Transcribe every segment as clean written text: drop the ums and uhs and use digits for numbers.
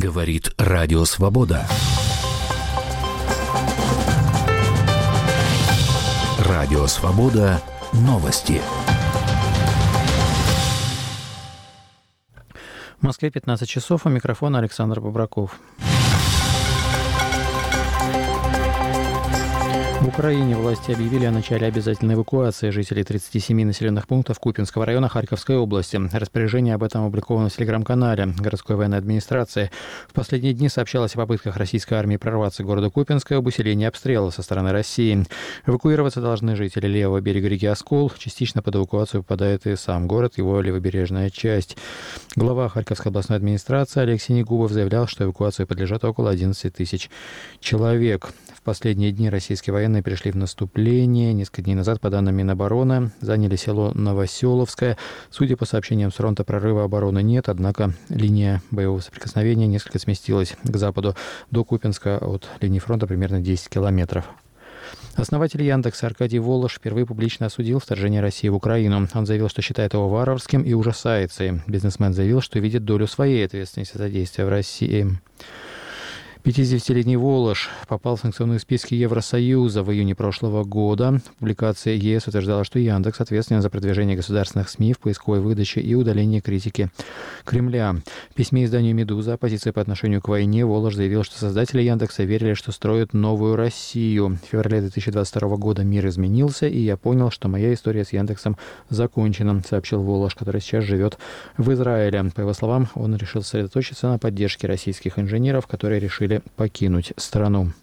Говорит Радио Свобода. Радио Свобода. Новости. В Москве 15 часов. У микрофона Александр Бобраков. В Украине власти объявили о начале обязательной эвакуации жителей 37 населенных пунктов Купянского района Харьковской области. Распоряжение об этом опубликовано в телеграм-канале городской военной администрации. В последние дни сообщалось о попытках российской армии прорваться к городу Купянск и об усилении обстрела со стороны России. Эвакуироваться должны жители левого берега реки Оскол. Частично под эвакуацию попадает и сам город, его левобережная часть. Глава Харьковской областной администрации Алексей Негубов заявлял, что эвакуации подлежат около 11 тысяч человек. В последние дни российские военные перешли в наступление. Несколько дней назад, по данным Минобороны, заняли село Новоселовское. Судя по сообщениям с фронта, прорыва обороны нет, однако линия боевого соприкосновения несколько сместилась к западу. До Купянска от линии фронта примерно 10 километров. Основатель Яндекса Аркадий Волош впервые публично осудил вторжение России в Украину. Он заявил, что считает его варварским и ужасается им. Бизнесмен заявил, что видит долю своей ответственности за действия в России. 59-летний Волош попал в санкционные списки Евросоюза в июне прошлого года. Публикация ЕС утверждала, что Яндекс ответственен за продвижение государственных СМИ в поисковой выдаче и удалении критики Кремля. В письме изданию «Медуза» оппозиции по отношению к войне Волош заявил, что создатели Яндекса верили, что строят новую Россию. В феврале 2022 года мир изменился, и я понял, что моя история с Яндексом закончена, сообщил Волош, который сейчас живет в Израиле. По его словам, он решил сосредоточиться на поддержке российских инженеров, которые решили покинуть страну.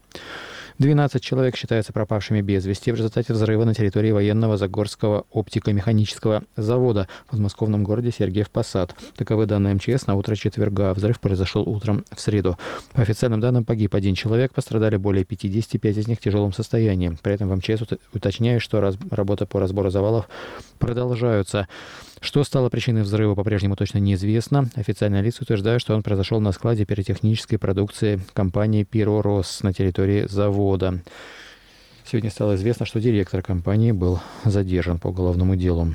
12 человек считаются пропавшими без вести в результате взрыва на территории военного Загорского оптико-механического завода в подмосковном городе Сергиев Посад. Таковы данные МЧС на утро четверга. Взрыв произошел утром в среду. По официальным данным, погиб один человек, пострадали более 50, 5 из них в тяжелом состоянии. При этом в МЧС уточняют, что работы по разбору завалов продолжаются. Что стало причиной взрыва, по-прежнему точно неизвестно. Официальные лица утверждают, что он произошел на складе пиротехнической продукции компании «Пиророс» на территории завода. Сегодня стало известно, что директор компании был задержан по уголовному делу.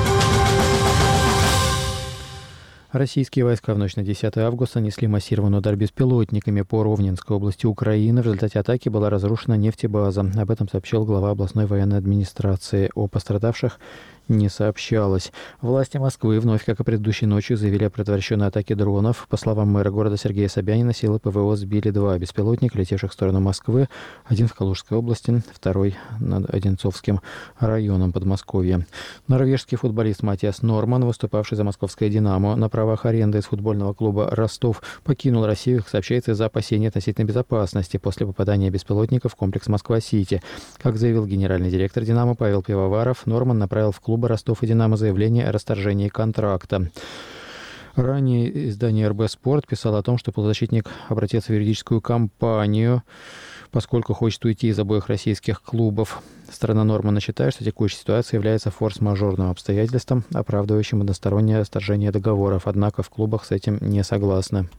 Российские войска в ночь на 10 августа нанесли массированный удар беспилотниками по Ровненской области Украины. В результате атаки была разрушена нефтебаза. Об этом сообщил глава областной военной администрации. О пострадавших не сообщалось. Власти Москвы вновь, как и предыдущей ночью, заявили о предотвращенной атаке дронов. По словам мэра города Сергея Собянина, силы ПВО сбили 2 беспилотника, летевших в сторону Москвы. Один в Калужской области, второй над Одинцовским районом Подмосковья. Норвежский футболист Матиас Норман, выступавший за московское «Динамо» на правах аренды из футбольного клуба «Ростов», покинул Россию, как сообщается, из-за опасений относительно безопасности после попадания беспилотника в комплекс Москва-Сити. Как заявил генеральный директор «Динамо» Павел Пивоваров, Норман направил в клуб Ростов и «Динамо» заявление о расторжении контракта. Ранее издание РБ «Спорт» писало о том, что полузащитник обратился в юридическую компанию, поскольку хочет уйти из обоих российских клубов. Сторона Нормана считает, что текущая ситуация является форс-мажорным обстоятельством, оправдывающим одностороннее расторжение договоров, однако в клубах с этим не согласны.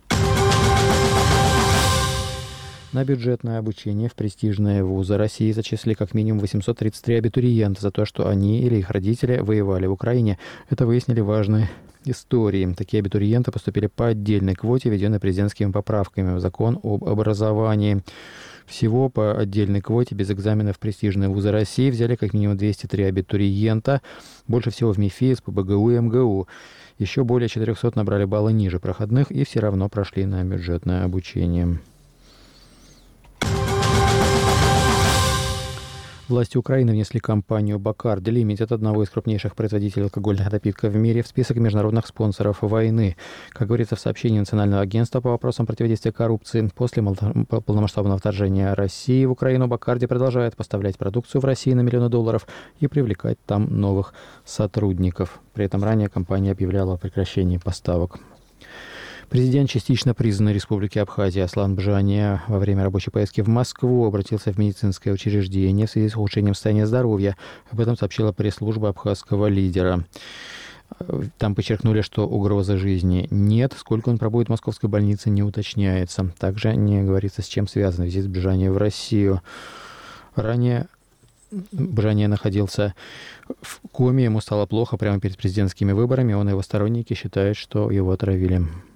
На бюджетное обучение в престижные вузы России зачислили как минимум 833 абитуриента за то, что они или их родители воевали в Украине. Это выяснили важные истории. Такие абитуриенты поступили по отдельной квоте, введенной президентскими поправками в закон об образовании. Всего по отдельной квоте без экзаменов в престижные вузы России взяли как минимум 203 абитуриента. Больше всего в МИФИ, СПбГУ и МГУ. Еще более 400 набрали баллы ниже проходных и все равно прошли на бюджетное обучение. Власти Украины внесли компанию «Бакарди Лимитед», одного из крупнейших производителей алкогольных напитков в мире, в список международных спонсоров войны. Как говорится в сообщении Национального агентства по вопросам противодействия коррупции, после полномасштабного вторжения России в Украину «Бакарди» продолжает поставлять продукцию в Россию на миллионы долларов и привлекать там новых сотрудников. При этом ранее компания объявляла о прекращении поставок. Президент частично признанной Республики Абхазия Аслан Бжания во время рабочей поездки в Москву обратился в медицинское учреждение в связи с ухудшением состояния здоровья. Об этом сообщила пресс-служба абхазского лидера. Там подчеркнули, что угрозы жизни нет. Сколько он пробудет в московской больнице, не уточняется. Также не говорится, с чем связан визит Бжания в Россию. Ранее Бжания находился в коме, ему стало плохо прямо перед президентскими выборами. Он и его сторонники считают, что его отравили.